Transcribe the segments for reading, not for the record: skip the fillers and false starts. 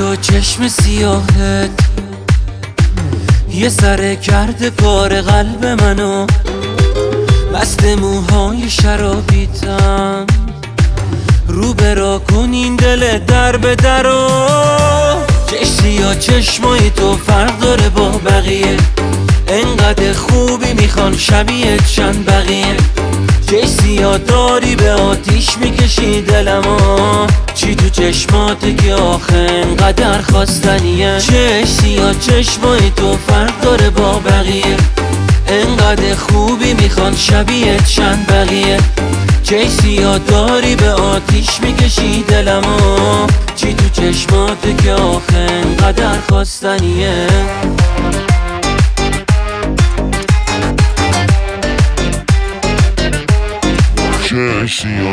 و چشم سیاهت یه سره کرده کار قلب منو، مست موهای شرابیتم رو برا کن این دل در به درو. سیاه چشمای تو فرق داره با بقیه، انقدر خوبی میخوان شبیه چند بقیه. سیاه داری به آتیش میکشی دلمو، چی تو چشماته که آخه انقدر خواستنیه. سیاه چشمای تو فرق داره با بقیه، انقدر خوبی میخوان شبیه چند بقیه. سیاه داری به آتیش میکشی دلمو، چی تو چشماته که آخه انقدر خواستنیه. سیاه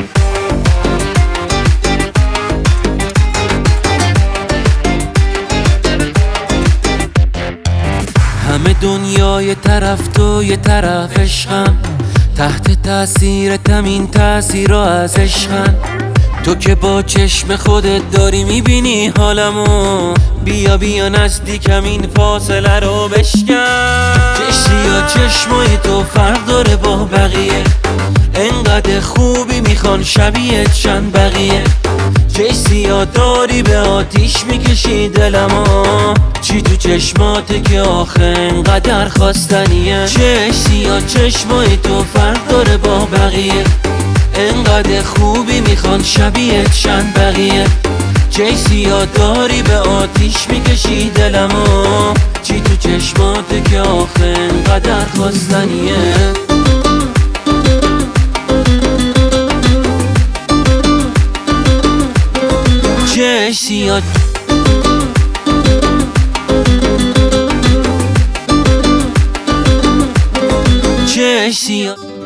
همه دنیا یه طرف تو یه طرف عشقم، تحت تاثیرتم این تاثیرها از عشقن. تو که با چشم خودت داری میبینی حالمو، بیا بیا نزدیکم این فاصله رو بشکن. سیاه چشمای تو فرق داره با بقیه، انقدر خوبی میخوان شبیه چند بقیه. سیاه داری به آتیش میکشی دلمو، چی تو چشماته که آخه انقدر خواستنیه. سیاه چشمای تو فرق داره با بقیه، انقدر خوبی میخوان شبیه چند بقیه. سیاه داری به آتیش میکشی دلمو، چی تو چشماته که آخه انقدر خواستنیه. سیاه